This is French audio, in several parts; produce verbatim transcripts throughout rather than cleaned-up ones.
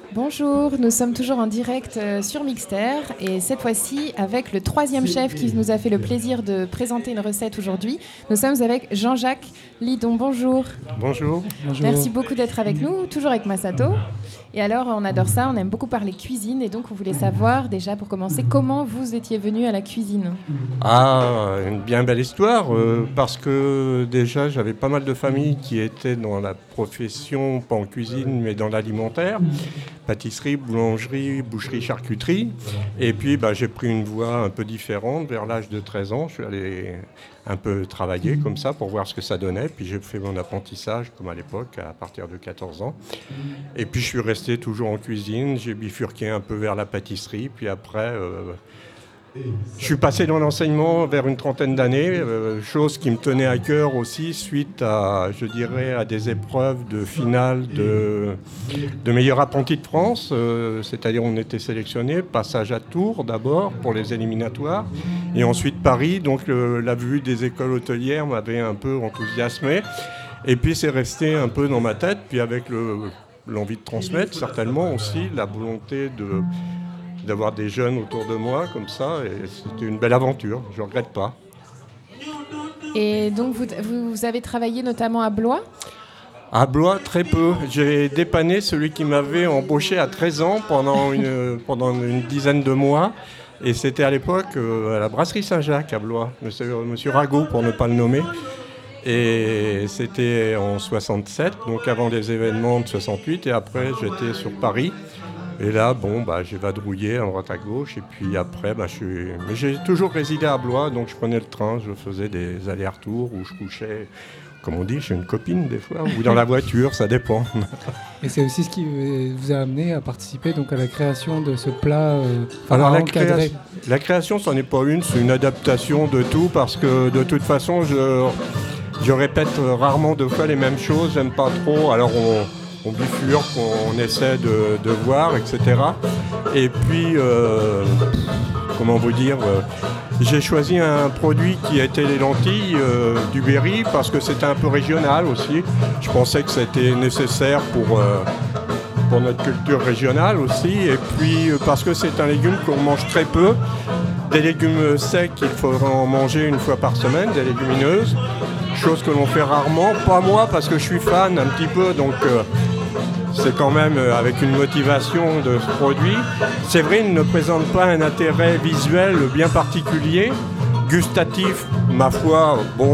Bonjour, nous sommes toujours en direct euh, sur Mixter et cette fois-ci avec le troisième chef qui nous a fait le plaisir de présenter une recette aujourd'hui. Nous sommes avec Jean-Jacques Lidon. Bonjour. Bonjour. Bonjour. Merci beaucoup d'être avec nous, toujours avec Masato. Et alors, on adore ça, on aime beaucoup parler cuisine et donc on voulait savoir déjà pour commencer comment vous étiez venu à la cuisine. Ah, une bien belle histoire euh, parce que déjà j'avais pas mal de familles qui étaient dans la profession, pas en cuisine mais dans l'alimentaire. Pâtisserie, boulangerie, boucherie, charcuterie. Et puis bah, j'ai pris une voie un peu différente. Vers l'âge de treize ans, je suis allé un peu travailler comme ça pour voir ce que ça donnait. Puis j'ai fait mon apprentissage comme à l'époque, à partir de quatorze ans. Et puis je suis resté toujours en cuisine. J'ai bifurqué un peu vers la pâtisserie. Puis après... Euh, Je suis passé dans l'enseignement vers une trentaine d'années, euh, chose qui me tenait à cœur aussi suite à, je dirais, à des épreuves de finale de, de meilleur apprenti de France. Euh, c'est-à-dire on était sélectionné, passage à Tours d'abord pour les éliminatoires, et ensuite Paris. Donc le, la vue des écoles hôtelières m'avait un peu enthousiasmé. Et puis c'est resté un peu dans ma tête, puis avec le, l'envie de transmettre, certainement aussi, la volonté de... d'avoir des jeunes autour de moi comme ça, et c'était une belle aventure, je ne regrette pas. Et donc vous, vous avez travaillé notamment à Blois ? À Blois, très peu. J'ai dépanné celui qui m'avait embauché à treize ans pendant une, pendant une dizaine de mois, et c'était à l'époque euh, à la brasserie Saint-Jacques à Blois, monsieur, monsieur Rago pour ne pas le nommer. Et c'était en soixante-sept, donc avant les événements de soixante-huit, et après j'étais sur Paris. Et là, bon, bah, j'ai vadrouillé à droite à gauche, et puis après, bah, je suis... Mais j'ai toujours résidé à Blois, donc je prenais le train, je faisais des allers-retours, où je couchais, comme on dit, chez une copine des fois, ou dans la voiture, ça dépend. Et c'est aussi ce qui vous a amené à participer donc, à la création de ce plat euh, Alors la, encadré. créa... la création, c'en est pas une, c'est une adaptation de tout, parce que de toute façon, je, je répète rarement deux fois les mêmes choses, j'aime pas trop, alors on... on bifurque, on essaie de, de voir, et cetera. Et puis, euh, comment vous dire, euh, j'ai choisi un produit qui était les lentilles euh, du Berry parce que c'était un peu régional aussi. Je pensais que c'était nécessaire pour, euh, pour notre culture régionale aussi. Et puis, parce que c'est un légume qu'on mange très peu. Des légumes secs, il faudrait en manger une fois par semaine, des légumineuses. Chose que l'on fait rarement, pas moi parce que je suis fan un petit peu, donc euh, c'est quand même euh, avec une motivation de ce produit. C'est vrai, il ne présente pas un intérêt visuel bien particulier, gustatif, ma foi, bon,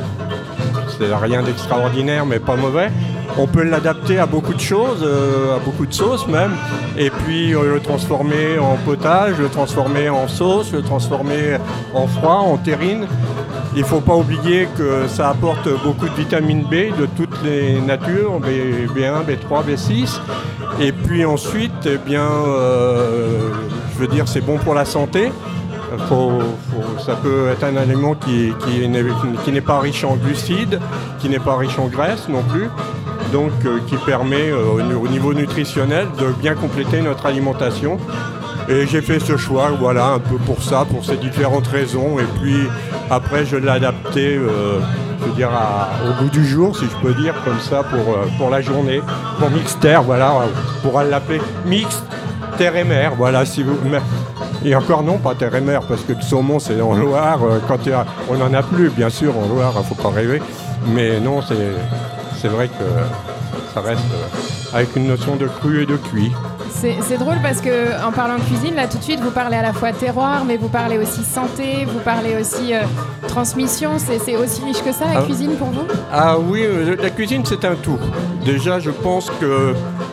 c'est rien d'extraordinaire mais pas mauvais. On peut l'adapter à beaucoup de choses, euh, à beaucoup de sauces même, et puis euh, le transformer en potage, le transformer en sauce, le transformer en froid, en terrine. Il ne faut pas oublier que ça apporte beaucoup de vitamine B de toutes les natures, B un, B trois, B six. Et puis ensuite, eh bien, euh, je veux dire, c'est bon pour la santé. Faut, faut, ça peut être un aliment qui, qui, n'est, qui n'est pas riche en glucides, qui n'est pas riche en graisse non plus. Donc euh, qui permet euh, au niveau nutritionnel de bien compléter notre alimentation. Et j'ai fait ce choix, voilà, un peu pour ça, pour ces différentes raisons. Et puis après, je l'ai adapté, euh, je veux dire, à, au goût du jour, si je peux dire, comme ça, pour, euh, pour la journée. Pour Mixter, voilà, on pourra l'appeler Mix Terre et Mer, voilà, si vous... Et encore non, pas Terre et Mer, parce que le saumon, c'est en Loire. Euh, quand il y a... On n'en a plus, bien sûr, en Loire, il ne faut pas rêver. Mais non, c'est, c'est vrai que ça reste euh, avec une notion de cru et de cuit. C'est, c'est drôle parce qu'en parlant de cuisine, là tout de suite, vous parlez à la fois terroir, mais vous parlez aussi santé, vous parlez aussi euh, transmission. C'est, c'est aussi riche que ça, la ah, cuisine, pour vous ? Ah oui, euh, la cuisine, c'est un tout. Déjà, je pense que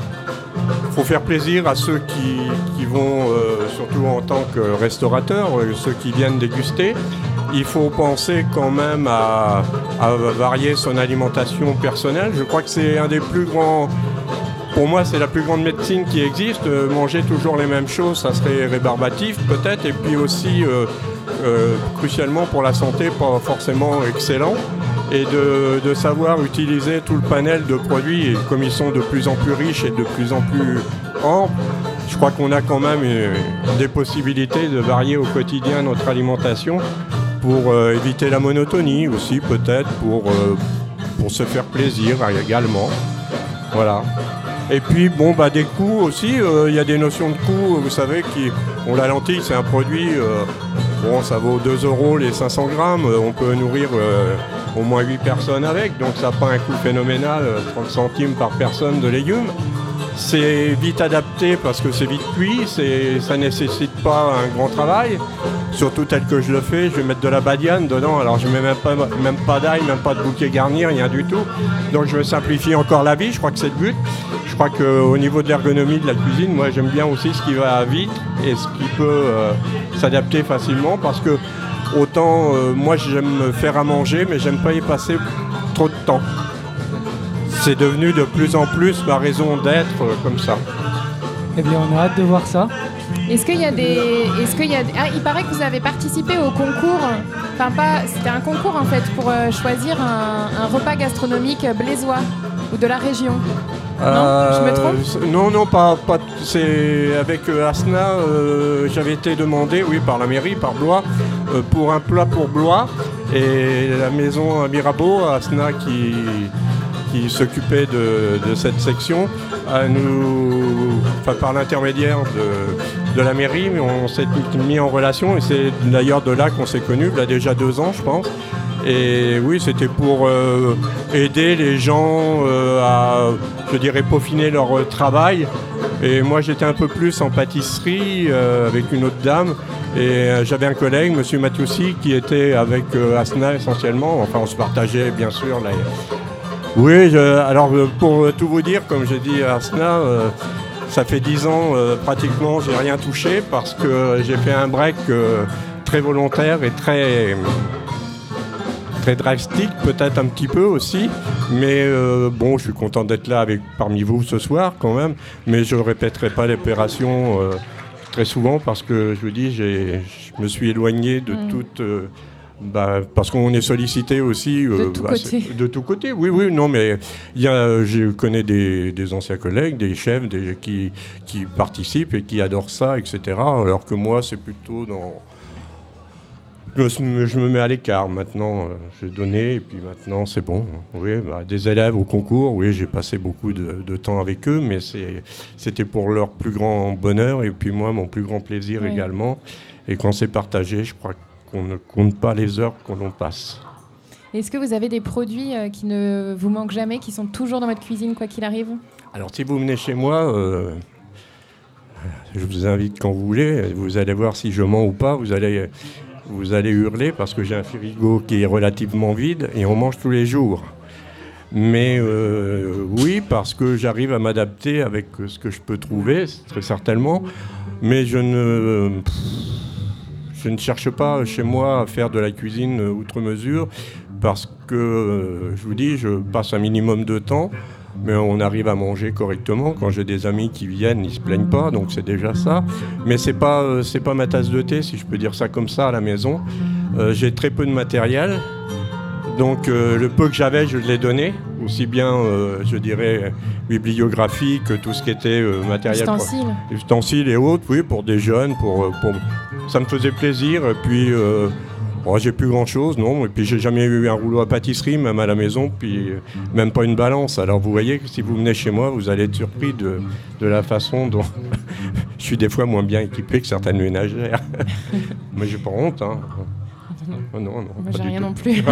faut faire plaisir à ceux qui, qui vont, euh, surtout en tant que restaurateurs, euh, ceux qui viennent déguster. Il faut penser quand même à, à varier son alimentation personnelle. Je crois que c'est un des plus grands... Pour moi, c'est la plus grande médecine qui existe. Euh, manger toujours les mêmes choses, ça serait rébarbatif peut-être. Et puis aussi, euh, euh, crucialement pour la santé, pas forcément excellent. Et de, de savoir utiliser tout le panel de produits, et comme ils sont de plus en plus riches et de plus en plus amples, je crois qu'on a quand même une, des possibilités de varier au quotidien notre alimentation pour euh, éviter la monotonie aussi, peut-être, pour, euh, pour se faire plaisir également. Voilà. Et puis, bon, bah, des coûts aussi. Il euh, y a des notions de coûts, vous savez, qui, bon, la lentille, c'est un produit, euh, bon, ça vaut deux euros les cinq cents grammes. On peut nourrir euh, au moins huit personnes avec, donc ça n'a pas un coût phénoménal, trente centimes par personne de légumes. C'est vite adapté parce que c'est vite cuit, c'est, ça ne nécessite pas un grand travail. Surtout tel que je le fais, je vais mettre de la badiane dedans. Alors je ne mets même pas, même pas d'ail, même pas de bouquet garni, rien du tout. Donc je me simplifie encore la vie, je crois que c'est le but. Je crois qu'au niveau de l'ergonomie de la cuisine, moi j'aime bien aussi ce qui va vite et ce qui peut euh, s'adapter facilement. Parce que autant euh, moi j'aime faire à manger, mais j'aime pas y passer trop de temps. C'est devenu de plus en plus ma raison d'être euh, comme ça. Eh bien, on a hâte de voir ça. Est-ce qu'il y a des... Est-ce qu'il y a... Ah, il paraît que vous avez participé au concours. Enfin, pas... C'était un concours, en fait, pour euh, choisir un, un repas gastronomique blésois ou de la région. Euh, non, je me trompe ? Non, non, pas... pas c'est avec euh, Asna, euh, j'avais été demandé, oui, par la mairie, par Blois, euh, pour un plat pour Blois. Et la maison Mirabeau, Asna, qui... qui s'occupait de, de cette section, à nous, enfin, par l'intermédiaire de, de la mairie, on s'est mis en relation et c'est d'ailleurs de là qu'on s'est connus, il y a déjà deux ans je pense. Et oui, c'était pour euh, aider les gens euh, à, je dirais, peaufiner leur euh, travail. Et moi j'étais un peu plus en pâtisserie euh, avec une autre dame. Et euh, j'avais un collègue, M. Mathiussi, qui était avec euh, Asna essentiellement. Enfin, on se partageait bien sûr là. Oui, je, alors pour tout vous dire, comme j'ai dit à Asna, euh, ça fait dix ans euh, pratiquement, j'ai rien touché parce que j'ai fait un break euh, très volontaire et très, très drastique, peut-être un petit peu aussi. Mais euh, bon, je suis content d'être là avec, parmi vous ce soir quand même. Mais je ne répéterai pas l'opération euh, très souvent parce que je vous dis, j'ai, je me suis éloigné de mmh. toute... Euh, Bah, parce qu'on est sollicité aussi euh, de tous bah, côtés. De tous côtés, oui, oui, non, mais il y a, je connais des, des anciens collègues, des chefs des, qui, qui participent et qui adorent ça, et cetera. Alors que moi, c'est plutôt dans... Je me, je me mets à l'écart maintenant, euh, j'ai donné et puis maintenant c'est bon. Oui, bah, des élèves au concours, oui, j'ai passé beaucoup de, de temps avec eux, mais c'est, c'était pour leur plus grand bonheur et puis moi, mon plus grand plaisir oui. également. Et quand c'est partagé, je crois que on ne compte pas les heures que l'on passe. Est-ce que vous avez des produits euh, qui ne vous manquent jamais, qui sont toujours dans votre cuisine, quoi qu'il arrive ? Alors, si vous venez chez moi, euh, je vous invite quand vous voulez. Vous allez voir si je mens ou pas. Vous allez, vous allez hurler parce que j'ai un frigo qui est relativement vide et on mange tous les jours. Mais euh, oui, parce que j'arrive à m'adapter avec ce que je peux trouver, très certainement. Mais je ne... Pff, Je ne cherche pas chez moi à faire de la cuisine outre mesure parce que, euh, je vous dis, je passe un minimum de temps, mais on arrive à manger correctement. Quand j'ai des amis qui viennent, ils ne se plaignent pas, donc c'est déjà ça. Mais ce n'est pas, euh, c'est pas ma tasse de thé, si je peux dire ça comme ça, à la maison. Euh, j'ai très peu de matériel, donc euh, le peu que j'avais, je l'ai donné, aussi bien, euh, je dirais, bibliographie que tout ce qui était euh, matériel. Ustensiles. Pour, ustensiles et autres, oui, pour des jeunes, pour... pour ça me faisait plaisir, et puis euh, bon, j'ai plus grand chose, non, et puis j'ai jamais eu un rouleau à pâtisserie, même à la maison, puis euh, même pas une balance. Alors vous voyez que si vous venez chez moi, vous allez être surpris de, de la façon dont je suis des fois moins bien équipé que certaines ménagères. Mais j'ai pas honte, hein. Non, non, non. Moi, j'ai rien tout. Non plus.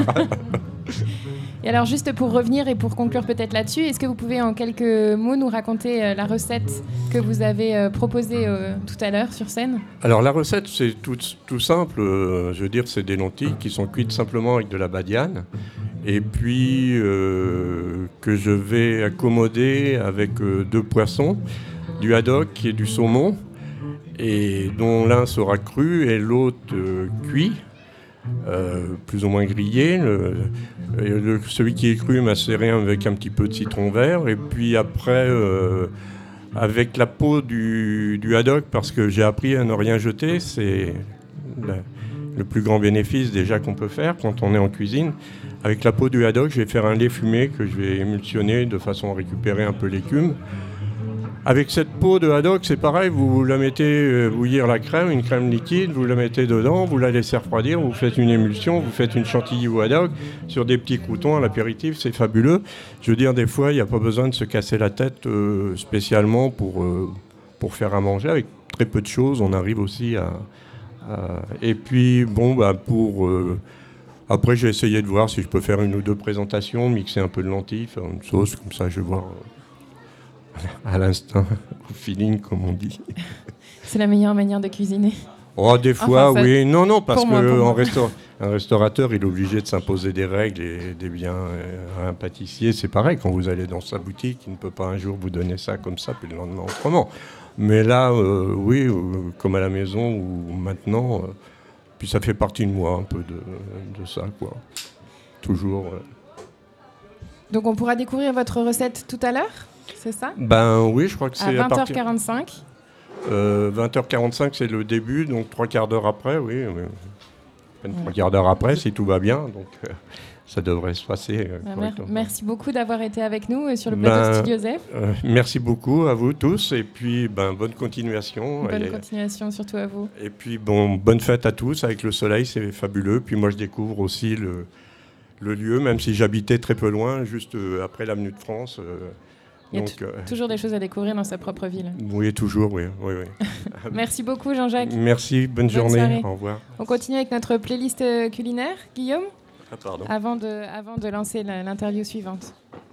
Et alors, juste pour revenir et pour conclure peut-être là-dessus, est-ce que vous pouvez en quelques mots nous raconter euh, la recette que vous avez euh, proposée euh, tout à l'heure sur scène ? Alors, la recette, c'est tout, tout simple. Euh, je veux dire, c'est des lentilles qui sont cuites simplement avec de la badiane et puis euh, que je vais accommoder avec euh, deux poissons, du haddock et du saumon, et dont l'un sera cru et l'autre euh, cuit. Euh, plus ou moins grillé. Le, le, celui qui est cru macéré avec un petit peu de citron vert. Et puis après, euh, avec la peau du, du haddock, parce que j'ai appris à ne rien jeter, c'est la, le plus grand bénéfice déjà qu'on peut faire quand on est en cuisine. Avec la peau du haddock, je vais faire un lait fumé que je vais émulsionner de façon à récupérer un peu l'écume. Avec cette peau de haddock, c'est pareil, vous la mettez euh, bouillir la crème, une crème liquide, vous la mettez dedans, vous la laissez refroidir, vous faites une émulsion, vous faites une chantilly ou haddock sur des petits croûtons à l'apéritif, c'est fabuleux. Je veux dire, des fois, il n'y a pas besoin de se casser la tête euh, spécialement pour, euh, pour faire à manger. Avec très peu de choses, on arrive aussi à... à... Et puis, bon, bah, pour... Euh... Après, j'ai essayé de voir si je peux faire une ou deux présentations, mixer un peu de lentilles, faire une sauce, comme ça, je vais voir... Euh... à l'instinct, au feeling, comme on dit. C'est la meilleure manière de cuisiner. Oh, des fois, enfin, oui. Non, non, parce qu'un restaur- restaurateur, il est obligé de s'imposer des règles et des biens. Euh, un pâtissier, c'est pareil. Quand vous allez dans sa boutique, il ne peut pas un jour vous donner ça comme ça, puis le lendemain autrement. Mais là, euh, oui, euh, comme à la maison, ou maintenant, euh, puis ça fait partie de moi, un peu de, de ça, quoi. Toujours. Euh. Donc, on pourra découvrir votre recette tout à l'heure ? C'est ça ? Ben oui, je crois que c'est à à vingt heures partir... quarante-cinq. Euh, vingt heures quarante-cinq, c'est le début, donc trois quarts d'heure après, oui. oui. Trois quarts d'heure après, si tout va bien, donc euh, ça devrait se passer euh, bah, correctement. Merci beaucoup d'avoir été avec nous sur le plateau ben, de Studio Zef. Euh, merci beaucoup à vous tous, et puis ben, bonne continuation. Bonne et, continuation, surtout à vous. Et puis bon, bonne fête à tous, avec le soleil, c'est fabuleux. Puis moi, je découvre aussi le, le lieu, même si j'habitais très peu loin, juste euh, après l'avenue de France. Euh, Il y a Donc, t- euh, toujours des choses à découvrir dans sa propre ville. Oui, toujours, oui. oui, oui. Merci beaucoup, Jean-Jacques. Merci, bonne, Bonne journée. soirée. Au revoir. On continue avec notre playlist culinaire, Guillaume, Ah, pardon. avant de, avant de lancer la- l'interview suivante.